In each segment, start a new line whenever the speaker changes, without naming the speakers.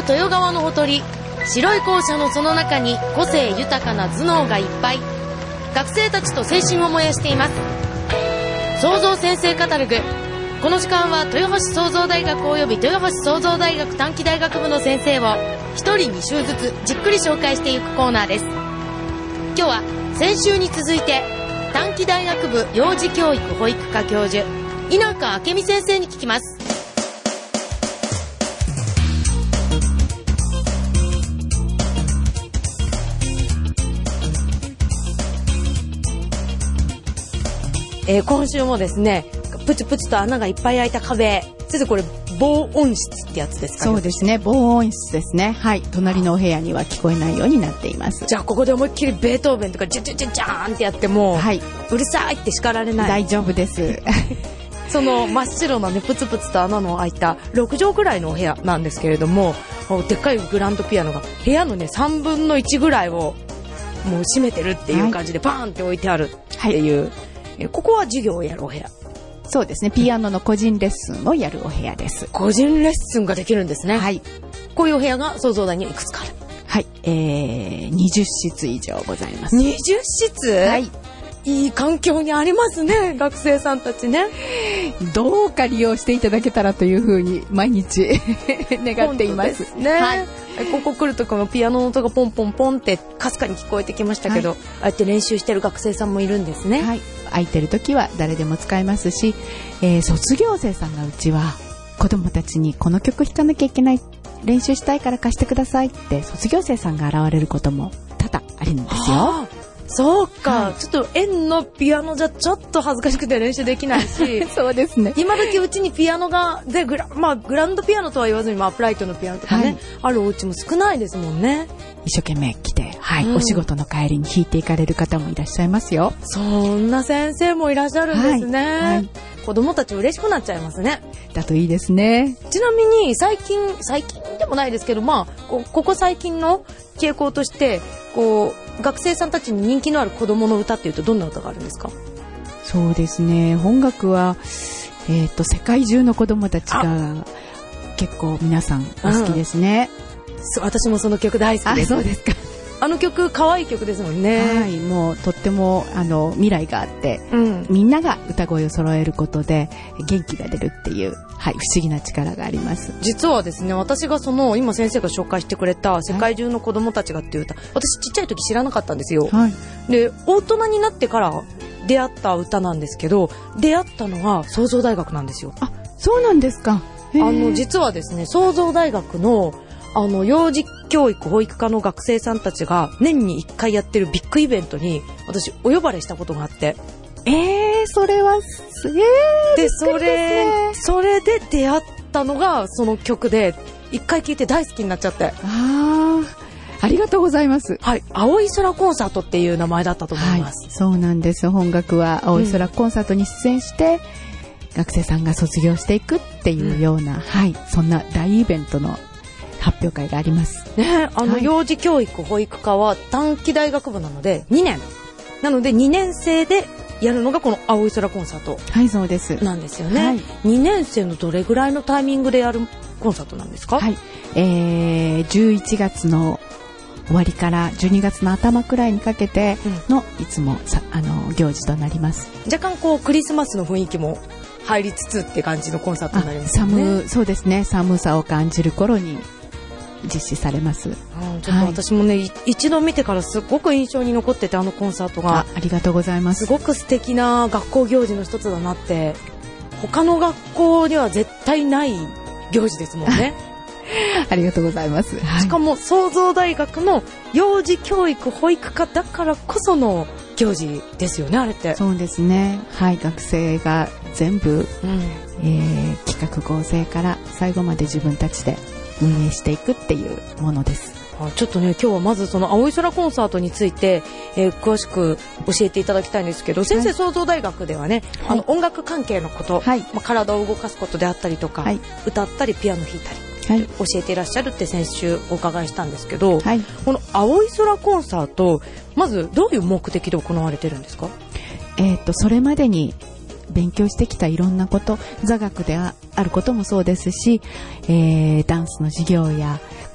豊川のほとり、白い校舎のその中に個性豊かな頭脳がいっぱい。学生たちと青春を燃やしています。創造先生カタログ。この時間は豊橋創造大学及び豊橋創造大学短期大学部の先生を一人2週ずつじっくり紹介していくコーナーです。今日は先週に続いて短期大学部幼児教育保育科教授稲川明美先生に聞きます。今週もですね、プチプチと穴がいっぱい開いた壁。先生、これ防音室ってやつですか？
そうですね、防音室ですね。はい、隣のお部屋には聞こえないようになっています。
じゃあここで思いっきりベートーベンとかジャジャジャジャーンってやっても、はい、うるさいって叱られない？
大丈夫です
その真っ白なね、プツプツと穴の開いた6畳ぐらいのお部屋なんですけれども、でっかいグランドピアノが部屋のね3分の1ぐらいをもう占めてるっていう感じでバーンって置いてあるっていう、はい、ここは授業をやるお部屋。
そうですね、ピアノの個人レッスンをやるお部屋です。
個人レッスンができるんですね。はい。こういうお部屋が創造大にいくつかある。
はい、20室以上ございます。
20室？はい。いい環境にありますね、学生さんたちね。
どうか利用していただけたらというふうに毎日願っています。
ね、はい。ここ来るとこのピアノの音がポンポンポンってかすかに聞こえてきましたけど、はい、ああやって練習してる学生さんもいるんですね。
はい。空いてる時は誰でも使えますし、卒業生さんがうちは子供たちにこの曲弾かなきゃいけない、練習したいから貸してくださいって卒業生さんが現れることも多々あるんですよ。
そうか、はい、ちょっと円のピアノじゃちょっと恥ずかしくて練習できないし
そうですね、
今時うちにピアノがでグランドピアノとは言わずに、アップライトのピアノとかね、はい、あるお家も少ないですもんね。
一生懸命来て、はい、お仕事の帰りに弾いていかれる方もいらっしゃいますよ。
そんな先生もいらっしゃるんですね。はいはい、子供たち嬉しくなっちゃいますね。
だといいですね。
ちなみに最近でもないですけど、ここ最近の傾向として学生さんたちに人気のある子供の歌っていうとどんな歌があるんですか？
そうですね、音楽は、世界中の子供たちが結構皆さんお好きですね。
そう、私もその曲大好きです。
そうですか。
あの曲可愛い曲ですもんね。
はい、もうとっても未来があって、みんなが歌声を揃えることで元気が出るっていう、はい、不思議な力があります。
実はですね、私が今先生が紹介してくれた世界中の子供たちがっていう歌、私ちっちゃい時知らなかったんですよ。はい、で、大人になってから出会った歌なんですけど、出会ったのが創造大学なんですよ。
あ、そうなんですか。
実はですね、創造大学の幼児教育保育科の学生さんたちが年に1回やってるビッグイベントに私お呼ばれしたことがあって、
それは
でそれで出会ったのがその曲で、1回聴いて大好きになっちゃって。
ありがとうございます。
はい、青い空コンサートっていう名前だったと思います。
はい、そうなんです。本学は青い空コンサートに出演して、学生さんが卒業していくっていうような、はい、そんな大イベントの発表会があります
ね。幼児教育保育科は短期大学部なので2年なので、2年生でやるのがこの青い空コンサート。
はい、そうです。
なんですよね。
はい、
2年生のどれぐらいのタイミングでやるコンサートなんですか？
はい、11月の終わりから12月の頭くらいにかけての、いつも行事となります。
若干クリスマスの雰囲気も入りつつって感じのコンサートになりますね。
そうですね、寒さを感じる頃に実施されます。
ちょっと私もね、一度見てからすごく印象に残ってて、コンサートが
ありがとうございます。
すごく素敵な学校行事の一つだなって。他の学校には絶対ない行事ですもんね。
ありがとうございます。はい、
しかも創造大学の幼児教育保育科だからこその行事ですよね、あれって。
そうですね。はい、学生が全部、企画構成から最後まで自分たちで運営していくっていうものです。
ちょっとね、今日はまずその青い空コンサートについて、詳しく教えていただきたいんですけど、先生、創造大学ではね、音楽関係のこと、体を動かすことであったりとか、歌ったりピアノ弾いたり、教えていらっしゃるって先週お伺いしたんですけど、この青い空コンサート、まずどういう目的で行われてるんですか？
それまでに勉強してきたいろんなこと、座学であることもそうですし、ダンスの授業や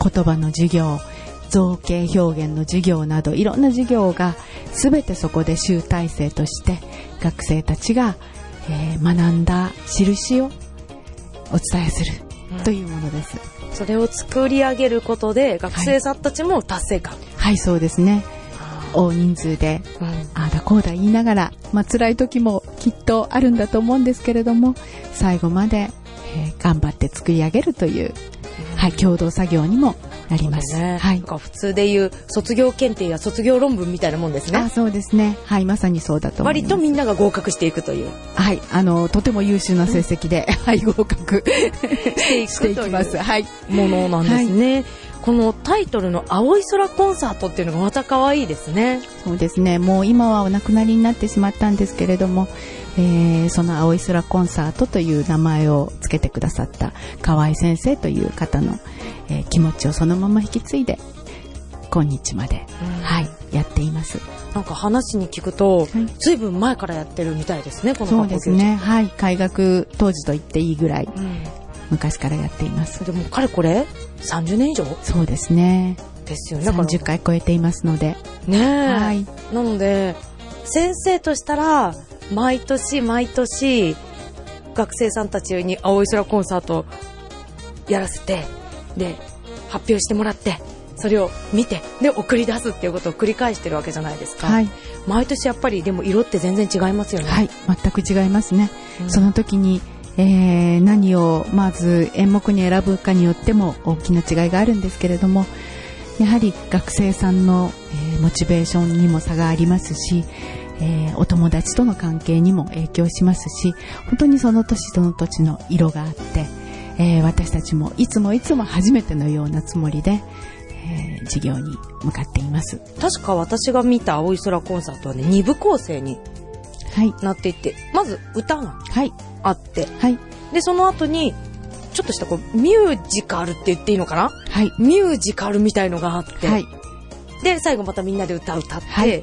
言葉の授業、造形表現の授業などいろんな授業が全てそこで集大成として学生たちが、学んだ印をお伝えするというものです。
それを作り上げることで学生さんたちも達成感。
はい、そうですね。大人数で、ああだこうだ言いながら、辛い時もきっとあるんだと思うんですけれども、最後まで、頑張って作り上げるという、共同作業にもなります。
ね、なんか普通でいう卒業検定や卒業論文みたいなもんですね。
そうですね。はい、まさにそうだと思います。
割とみんなが合格していくという。
はい、とても優秀な成績で、合格していきます。
ものなんですね。このタイトルの青い空コンサートっていうのがまた可愛いですね。
そうですね。もう今はお亡くなりになってしまったんですけれども、その青い空コンサートという名前をつけてくださった河合先生という方の、気持ちをそのまま引き継いで今日まで、やっています。
なんか話に聞くと、ずいぶん前からやってるみたいですね、この
そうですね。開学当時と言っていいぐらい、昔からやっています。
でもかれこれ30年以上？
そうですね。
ですよね。
30回超えていますので。
ねえ。なので先生としたら毎年毎年学生さんたちに青い空コンサートやらせて、で発表してもらって、それを見てで送り出すっていうことを繰り返してるわけじゃないですか。毎年やっぱりでも色って全然違いますよね。
全く違いますね。その時に何をまず演目に選ぶかによっても大きな違いがあるんですけれども、やはり学生さんの、モチベーションにも差がありますし、お友達との関係にも影響しますし、本当にその年その年の色があって、私たちもいつも初めてのようなつもりで、授業に向かっています。
確か私が見た青い空コンサートはね、2部構成になっていて、まず歌があって、でその後にちょっとしたミュージカルって言っていいのかな、ミュージカルみたいのがあって、で最後またみんなで歌って、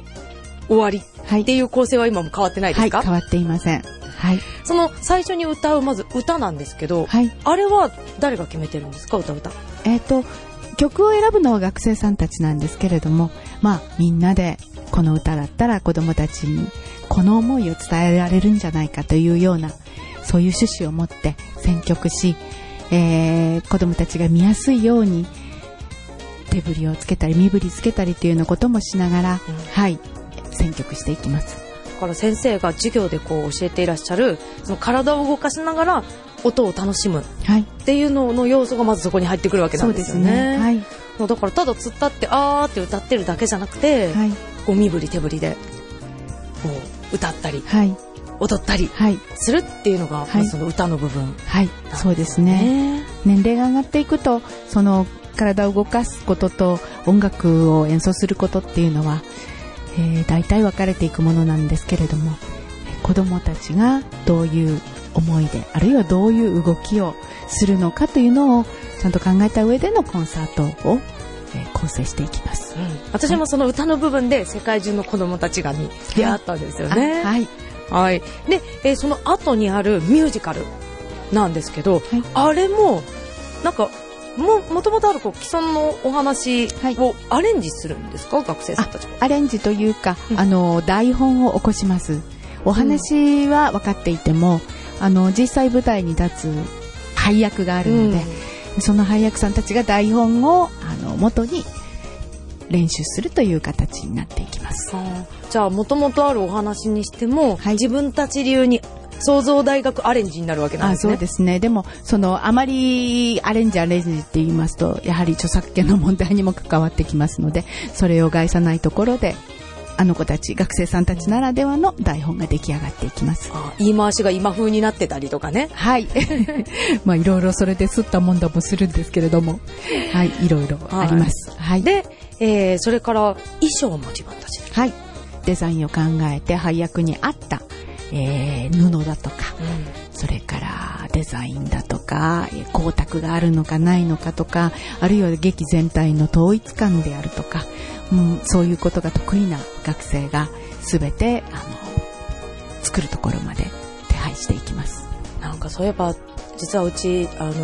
終わりっていう構成は今も変わってないですか？
変わっていません。
その最初に歌うまず歌なんですけど、あれは誰が決めてるんですか？歌。
曲を選ぶのは学生さんたちなんですけれども、みんなでこの歌だったら子どもたちにこの思いを伝えられるんじゃないかというような、そういう趣旨を持って選曲し、子どもたちが見やすいように手振りをつけたり身振りつけたりというようなこともしながら、選曲していきます。
だから先生が授業で教えていらっしゃる、その体を動かしながら音を楽しむっていうのの要素がまずそこに入ってくるわけなんですよね。だからただ突っ立ってあーって歌ってるだけじゃなくて、身振り手振りで歌ったり、踊ったりするっていうのが、その歌の部分、
そうですね。年齢が上がっていくと、その体を動かすことと音楽を演奏することっていうのは、大体分かれていくものなんですけれども、子どもたちがどういう思いで、あるいはどういう動きをするのかというのをちゃんと考えた上でのコンサートを、構成していきます。
私もその歌の部分で世界中の子どもたちがに出会ったんですよね。で、その後にあるミュージカルなんですけど、あれもなんかもともとある既存のお話をアレンジするんですか？学生さんたちは。
アレンジというか、台本を起こします。お話は分かっていても、実際舞台に立つ配役があるので、その配役さんたちが台本を元に練習するという形になっていきます。
じゃあもともとあるお話にしても、自分たち流に創造大学アレンジになるわけなんですね。
そうですね。でもあまりアレンジって言いますと、やはり著作権の問題にも関わってきますので、それを害さないところで子たち、学生さんたちならではの台本が出来上がっていきます。
言い回しが今風になってたりとかね。
いろいろそれで吸ったもんだもするんですけれども、いろいろあります。
で、それから衣装も自分たちで。
デザインを考えて配役に合った布だとか、それからデザインだとか光沢があるのかないのかとか、あるいは劇全体の統一感であるとか、そういうことが得意な学生が全て作るところまで手配していきます。
なんかそういえば実はうち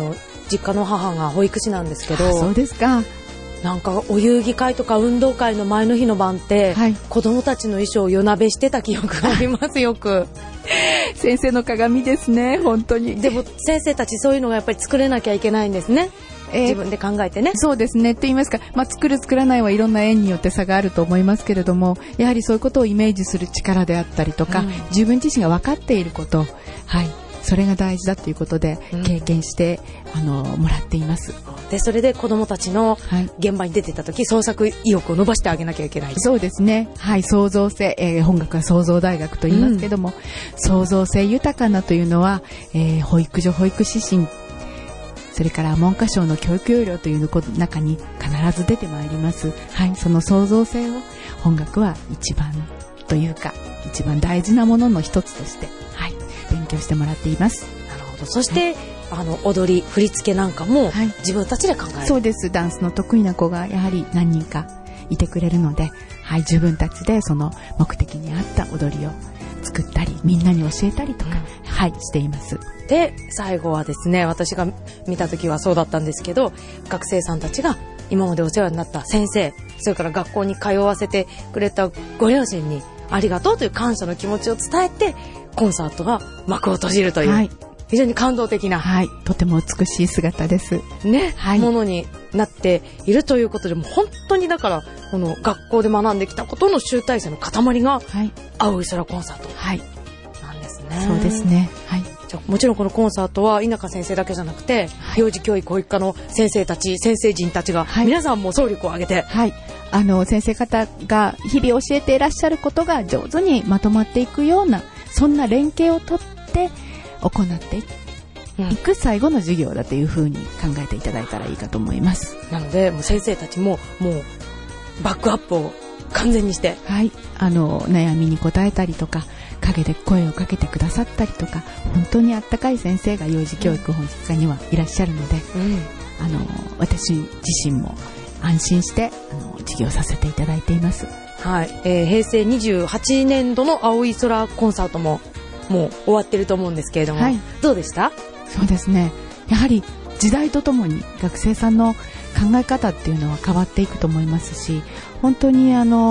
実家の母が保育士なんですけど、
そうですか。
なんかお遊戯会とか運動会の前の日の晩って、はい、子供たちの衣装を夜なべしてた記憶がありますよく。
先生の鏡ですね、本当に。
でも先生たちそういうのがやっぱり作れなきゃいけないんですね。自分で考えてね。
そうですね。と言いますか、作る作らないはいろんな縁によって差があると思いますけれども、やはりそういうことをイメージする力であったりとか、自分自身が分かっていること、はい、それが大事だということで経験して、もらっています。
でそれで子どもたちの現場に出てた時、創作意欲を伸ばしてあげなきゃいけない。
そうですね。はい、創造性、本学は創造大学と言いますけども、創造性豊かなというのは、保育所保育指針、それから文科省の教育要領という中に必ず出てまいります。はい、その創造性を本学は一番というか一番大事なものの一つとして、はい、勉強してもらっています。
なるほど。そして、踊り振り付けなんかも自分たちで考える。
そうです。ダンスの得意な子がやはり何人かいてくれるので、はい、自分たちでその目的に合った踊りを作ったりみんなに教えたりとか、はい、しています。
で最後はですね、私が見た時はそうだったんですけど、学生さんたちが今までお世話になった先生、それから学校に通わせてくれたご両親にありがとうという感謝の気持ちを伝えてコンサートが幕を閉じるという、はい、非常に感動的な、
はい、とても美しい姿です
ね、
はい、
ものになっているということで、もう本当にだからこの学校で学んできたことの集大成の塊が、はい、青い空コンサートなんですね、
はい、そうですね、はい。
もちろんこのコンサートは稲香先生だけじゃなくて、はい、幼児教育保育課の先生たち先生陣たちが、はい、皆さんも総力を挙げて、
はい、先生方が日々教えていらっしゃることが上手にまとまっていくような、そんな連携をとって行っていく最後の授業だというふうに考えていただいたらいいかと思います。
なのでもう先生たちももうバックアップを完全にして、
はい、悩みに答えたりとか陰で声をかけてくださったりとか、本当にあったかい先生が幼児教育本質課にはいらっしゃるので、私自身も安心して授業させていただいています。
はい、平成28年度の青い空コンサートももう終わってると思うんですけれども、はい、どうでした？
そうですね、やはり時代とともに学生さんの考え方っていうのは変わっていくと思いますし、本当に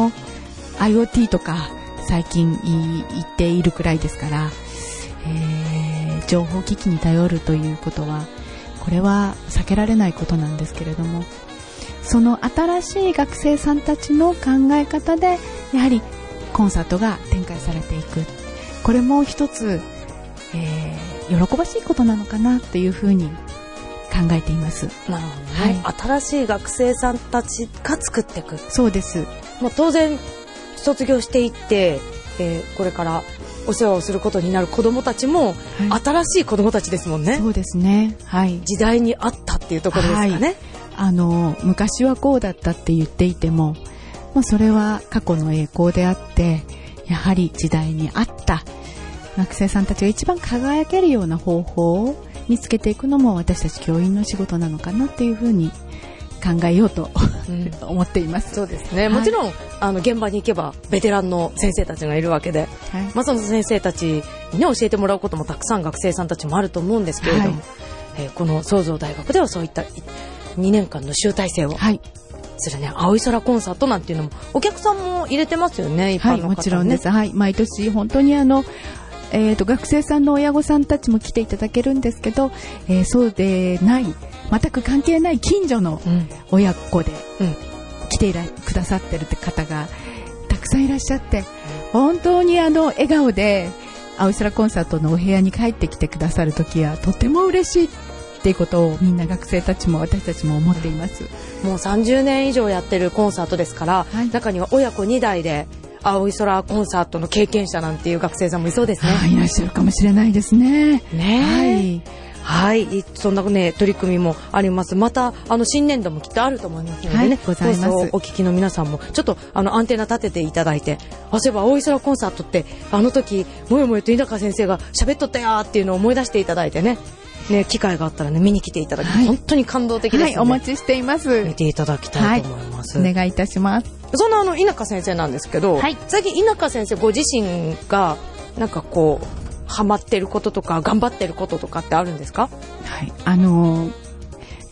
IoT とか最近言っているくらいですから、情報機器に頼るということはこれは避けられないことなんですけれども、その新しい学生さんたちの考え方でやはりコンサートが展開されていく、これも一つ、喜ばしいことなのかなというふうに考えています。
なるほどね、はい、新しい学生さんたちが作っていく。
そうです。
当然卒業していって、これからお世話をすることになる子どもたちも、はい、新しい子どもたちですもんね。
そうですね、はい、
時代に合ったっていうところですかね、
はい、昔はこうだったって言っていても、それは過去の栄光であって、やはり時代に合った学生さんたちが一番輝けるような方法を見つけていくのも私たち教員の仕事なのかなっていうふうに考えようと、思っています。
そうですね、はい、もちろん現場に行けばベテランの先生たちがいるわけで、はい、その先生たちに、教えてもらうこともたくさん学生さんたちもあると思うんですけれども、はい、この創造大学ではそういった2年間の集大成を、はい、するね、青い空コンサートなんていうのもお客さんも入れてますよね、一般の方ね。はい、もちろんです、
はい、毎年本当に学生さんの親御さんたちも来ていただけるんですけど、そうでない全く関係ない近所の親子で来てくださってるって方がたくさんいらっしゃって、本当に笑顔で青い空コンサートのお部屋に帰ってきてくださる時はとても嬉しいっていうことをみんな学生たちも私たちも思っています。
もう30年以上やってるコンサートですから、はい、中には親子2代で青い空コンサートの経験者なんていう学生さんもいそうですね。
いらっしゃるかもしれないですね。
ね、はい、はい、そんなね取り組みもあります。また新年度もきっとあると思いますのでね、はい、
ございます。
放送をお聞きの皆さんもちょっとアンテナ立てていただいて、そういえば青い空コンサートって時もよもよと稲香先生が喋っとったやっていうのを思い出していただいてね、機会があったらね見に来ていただき、はい、本当に感動的ですので、
はい、お待ちしています。
見ていただきたいと思います、
はい、お願いいたします。
そんな稲香先生なんですけど、はい、最近稲香先生ご自身がなんかハマってることとか頑張ってることとかってあるんですか？
はい、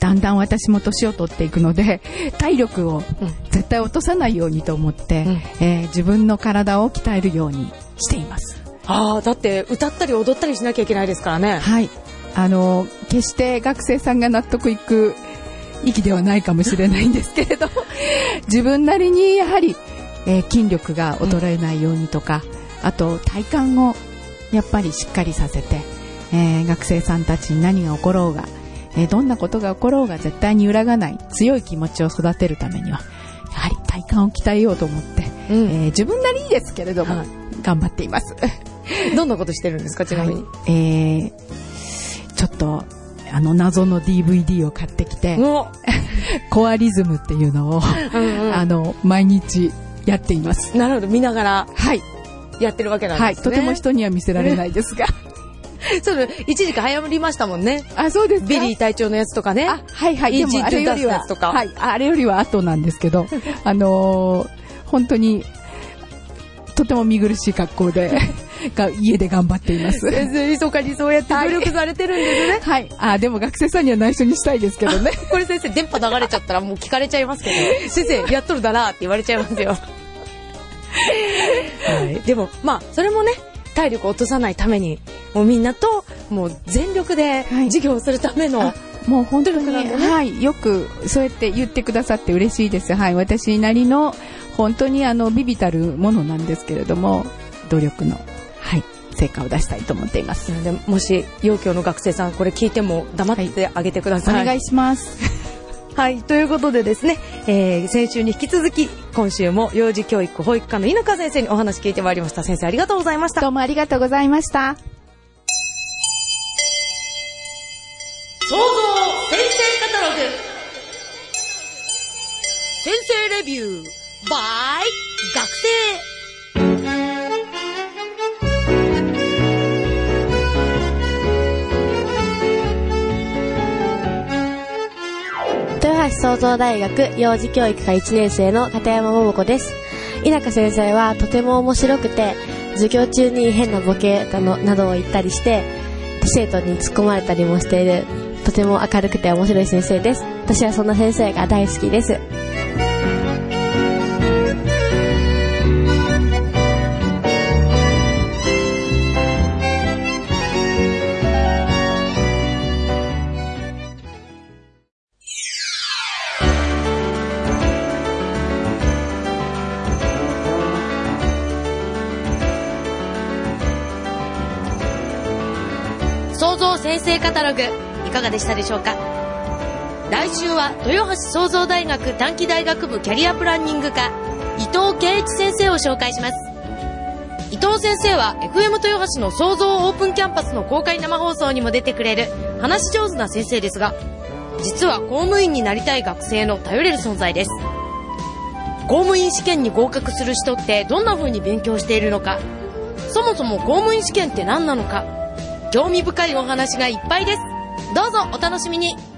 だんだん私も年を取っていくので、体力を絶対落とさないようにと思って、自分の体を鍛えるようにしています。
だって歌ったり踊ったりしなきゃいけないですからね。
はい。決して学生さんが納得いく域ではないかもしれないんですけれど自分なりにやはり、筋力が衰えないようにとか、あと体幹をやっぱりしっかりさせて、学生さんたちに何が起ころうが、どんなことが起ころうが絶対に揺らがない強い気持ちを育てるためにはやはり体幹を鍛えようと思って、自分なりにですけれども、頑張っています
どんなことしてるんですか、ちなみに。
ちょっと謎の DVD を買ってきてコアリズムっていうのを毎日やっています。
なるほど、見ながらやってるわけなんですね。はい、
とても人には見せられないですが
そう一時期流行りましたもんね。
そうですか。
ビリー隊長のやつとかね。
はいはい。でもあれよりはあれよりは後なんですけど本当にとても見苦しい格好で家で頑張っています。
先生密かにそうやって努力されてるんですね。
はい。でも学生さんには内緒にしたいですけどね。
これ先生電波流れちゃったらもう聞かれちゃいますけど、先生やっとるだなって言われちゃいますよ。でもそれもね、体力を落とさないためにもうみんなともう全力で授業をするための、
もう本当に、よくそうやって言ってくださって嬉しいです。私なりの本当に微々たるものなんですけれども、努力の成果を出したいと思っています。
でもし陽教の学生さんこれ聞いても黙ってあげてください。
お願いします。
ということでですね、先週に引き続き今週も幼児教育保育科の稲川先生にお話聞いてまいりました。先生ありがとうございました。
どうもありがとうございました。
創造先生カタログ先生レビュー by 学生。
豊橋創造大学幼児教育科1年生の片山桃子です。稲香先生はとても面白くて、授業中に変なボケなどを言ったりして生徒に突っ込まれたりもしている、とても明るくて面白い先生です。私はそんな先生が大好きです。
創造先生カタログいかがでしたでしょうか。来週は豊橋創造大学短期大学部キャリアプランニング科伊藤圭一先生を紹介します。伊藤先生は FM 豊橋の創造オープンキャンパスの公開生放送にも出てくれる話し上手な先生ですが、実は公務員になりたい学生の頼れる存在です。公務員試験に合格する人ってどんな風に勉強しているのか、そもそも公務員試験って何なのか、興味深いお話がいっぱいです。どうぞお楽しみに。